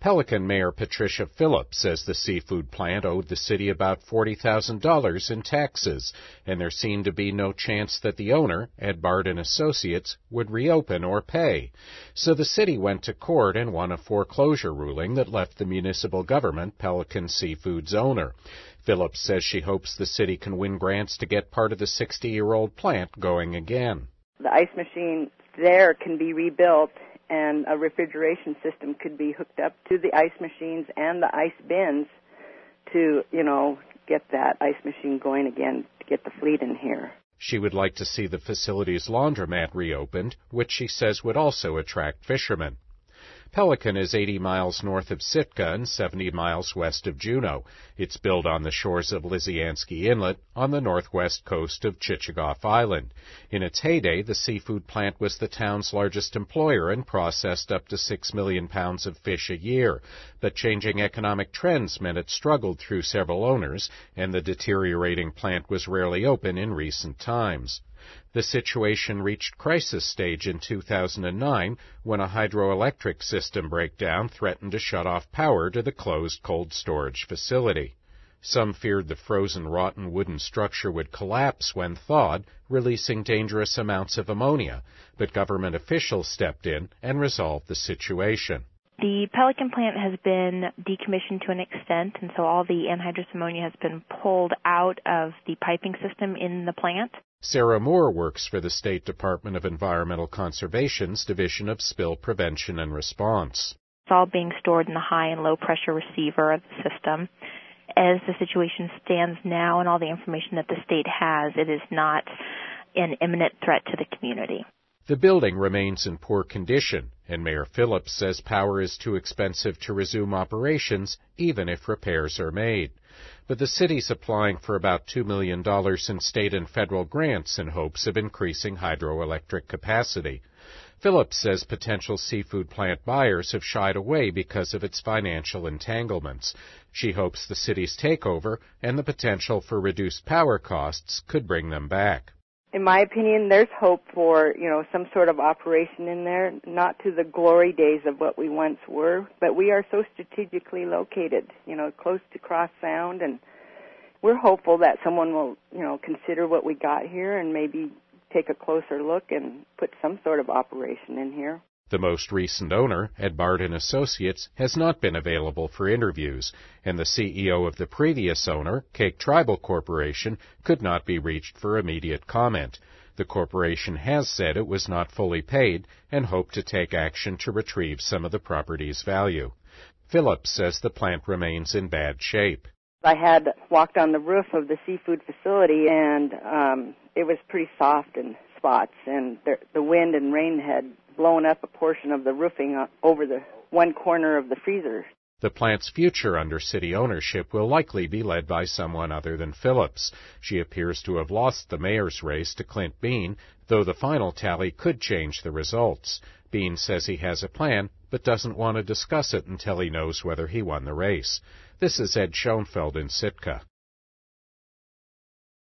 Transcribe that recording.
Pelican Mayor Patricia Phillips says the seafood plant owed the city about $40,000 in taxes, and there seemed to be no chance that the owner, Ed Bard and Associates, would reopen or pay. So the city went to court and won a foreclosure ruling that left the municipal government Pelican Seafood's owner. Phillips says she hopes the city can win grants to get part of the 60-year-old plant going again. The ice machine there can be rebuilt, and a refrigeration system could be hooked up to the ice machines and the ice bins to, get that ice machine going again, to get the fleet in here. She would like to see the facility's laundromat reopened, which she says would also attract fishermen. Pelican is 80 miles north of Sitka and 70 miles west of Juneau. It's built on the shores of Lisiansky Inlet on the northwest coast of Chichagof Island. In its heyday, the seafood plant was the town's largest employer and processed up to 6 million pounds of fish a year. But changing economic trends meant it struggled through several owners, and the deteriorating plant was rarely open in recent times. The situation reached crisis stage in 2009 when a hydroelectric system breakdown threatened to shut off power to the closed cold storage facility. Some feared the frozen, rotten wooden structure would collapse when thawed, releasing dangerous amounts of ammonia, but government officials stepped in and resolved the situation. The Pelican plant has been decommissioned to an extent, and so all the anhydrous ammonia has been pulled out of the piping system in the plant. Sarah Moore works for the State Department of Environmental Conservation's Division of Spill Prevention and Response. It's all being stored in the high and low pressure receiver of the system. As the situation stands now and all the information that the state has, it is not an imminent threat to the community. The building remains in poor condition, and Mayor Phillips says power is too expensive to resume operations, even if repairs are made. But the city's applying for about $2 million in state and federal grants in hopes of increasing hydroelectric capacity. Phillips says potential seafood plant buyers have shied away because of its financial entanglements. She hopes the city's takeover and the potential for reduced power costs could bring them back. In my opinion, there's hope for, some sort of operation in there, not to the glory days of what we once were, but we are so strategically located, close to Cross Sound, and we're hopeful that someone will, consider what we got here and maybe take a closer look and put some sort of operation in here. The most recent owner, Ed Bard and Associates, has not been available for interviews, and the CEO of the previous owner, Cake Tribal Corporation, could not be reached for immediate comment. The corporation has said it was not fully paid and hoped to take action to retrieve some of the property's value. Phillips says the plant remains in bad shape. I had walked on the roof of the seafood facility, and it was pretty soft in spots, and the wind and rain had blown up a portion of the roofing over the one corner of the freezer. The plant's future under city ownership will likely be led by someone other than Phillips. She appears to have lost the mayor's race to Clint Bean, though the final tally could change the results. Bean says he has a plan, but doesn't want to discuss it until he knows whether he won the race. This is Ed Schoenfeld in Sitka.